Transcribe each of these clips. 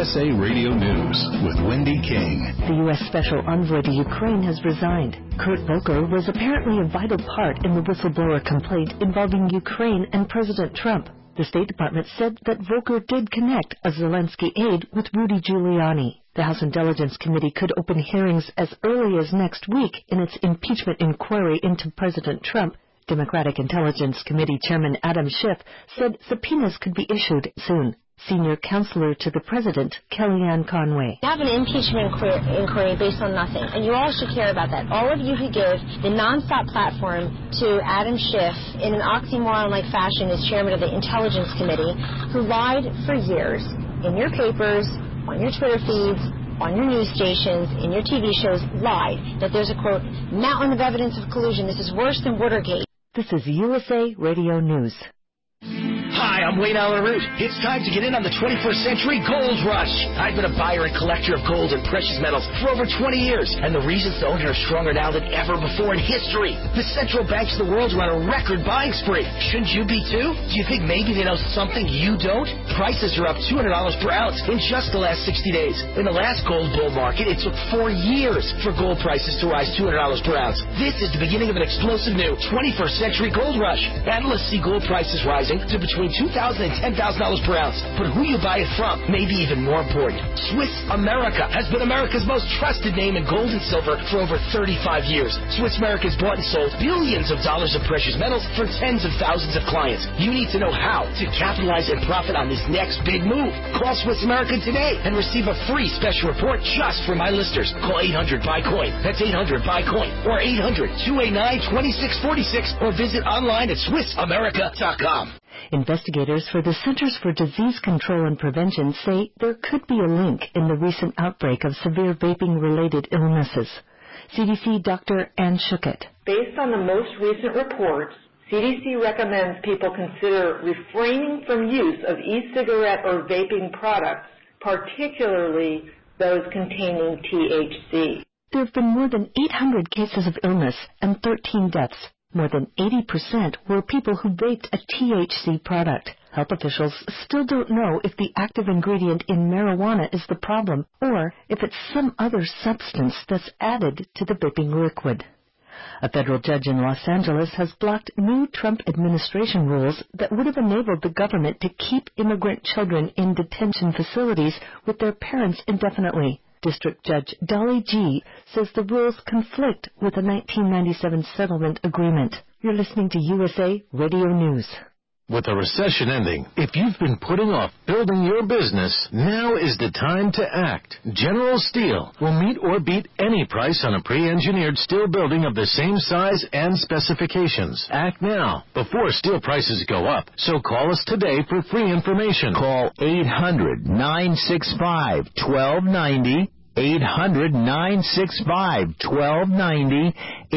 USA Radio News with Wendy King. The U.S. Special Envoy to Ukraine has resigned. Kurt Volker was apparently a vital part in the whistleblower complaint involving Ukraine and President Trump. The State Department said that Volker did connect a Zelensky aide with Rudy Giuliani. The House Intelligence Committee could open hearings as early as next week in its impeachment inquiry into President Trump. Democratic Intelligence Committee Chairman Adam Schiff said subpoenas could be issued soon. Senior counselor to the president, Kellyanne Conway. You have an impeachment inquiry based on nothing, and you all should care about that. All of you who give the nonstop platform to Adam Schiff in an oxymoron-like fashion as chairman of the Intelligence Committee, who lied for years in your papers, on your Twitter feeds, on your news stations, in your TV shows, lied that there's a, quote, mountain of evidence of collusion. This is worse than Watergate. This is USA Radio News. Hi, I'm Wayne Allen Root. It's time to get in on the 21st century gold rush. I've been a buyer and collector of gold and precious metals for over 20 years, and the reasons to own it are stronger now than ever before in history. The central banks of the world are on a record buying spree. Shouldn't you be too? Do you think maybe they know something you don't? Prices are up $200 per ounce in just the last 60 days. In the last gold bull market, it took 4 years for gold prices to rise $200 per ounce. This is the beginning of an explosive new 21st century gold rush. Analysts see gold prices rising to between $2,000 and $10,000 per ounce. But who you buy it from may be even more important. Swiss America has been America's most trusted name in gold and silver for over 35 years. Swiss America has bought and sold billions of dollars of precious metals for tens of thousands of clients. You need to know how to capitalize and profit on this next big move. Call Swiss America today and receive a free special report just for my listeners. Call 800-BUY-COIN. That's 800-BUY-COIN. Or 800-289-2646. Or visit online at SwissAmerica.com. Investigators for the Centers for Disease Control and Prevention say there could be a link in the recent outbreak of severe vaping-related illnesses. CDC Dr. Ann Schuchat. Based on the most recent reports, CDC recommends people consider refraining from use of e-cigarette or vaping products, particularly those containing THC. There have been more than 800 cases of illness and 13 deaths. More than 80% were people who vaped a THC product. Health officials still don't know if the active ingredient in marijuana is the problem or if it's some other substance that's added to the vaping liquid. A federal judge in Los Angeles has blocked new Trump administration rules that would have enabled the government to keep immigrant children in detention facilities with their parents indefinitely. District Judge Dolly G. says the rules conflict with the 1997 settlement agreement. You're listening to USA Radio News. With the recession ending, if you've been putting off building your business, now is the time to act. General Steel will meet or beat any price on a pre-engineered steel building of the same size and specifications. Act now, before steel prices go up. So call us today for free information. Call 800-965-1290. 800-965-1290,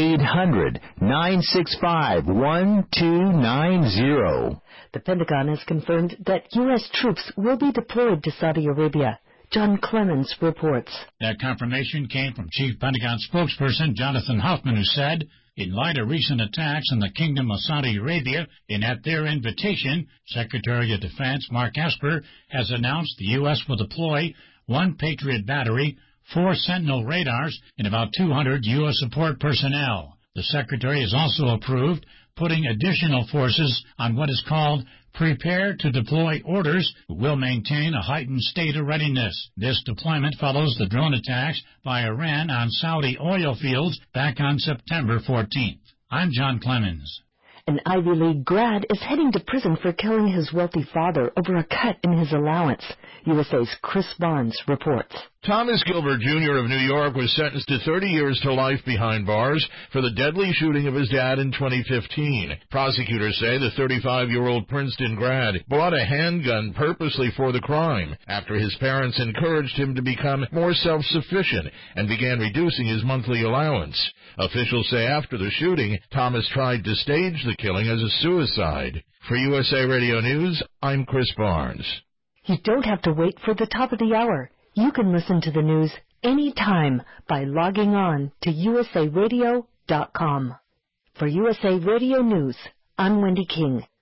800-965-1290. The Pentagon has confirmed that U.S. troops will be deployed to Saudi Arabia. John Clemens reports. That confirmation came from Chief Pentagon spokesperson Jonathan Hoffman, who said, in light of recent attacks in the Kingdom of Saudi Arabia, and at their invitation, Secretary of Defense Mark Esper has announced the U.S. will deploy 1 Patriot battery, 4 Sentinel radars, and about 200 U.S. support personnel. The Secretary has also approved putting additional forces on what is called Prepare to Deploy orders, who will maintain a heightened state of readiness. This deployment follows the drone attacks by Iran on Saudi oil fields back on September 14th. I'm John Clemens. An Ivy League grad is heading to prison for killing his wealthy father over a cut in his allowance. USA's Chris Barnes reports. Thomas Gilbert Jr. of New York was sentenced to 30 years to life behind bars for the deadly shooting of his dad in 2015. Prosecutors say the 35-year-old Princeton grad bought a handgun purposely for the crime after his parents encouraged him to become more self-sufficient and began reducing his monthly allowance. Officials say after the shooting, Thomas tried to stage the killing as a suicide. For USA Radio News, I'm Chris Barnes. You don't have to wait for the top of the hour. You can listen to the news anytime by logging on to usaradio.com. For USA Radio News, I'm Wendy King.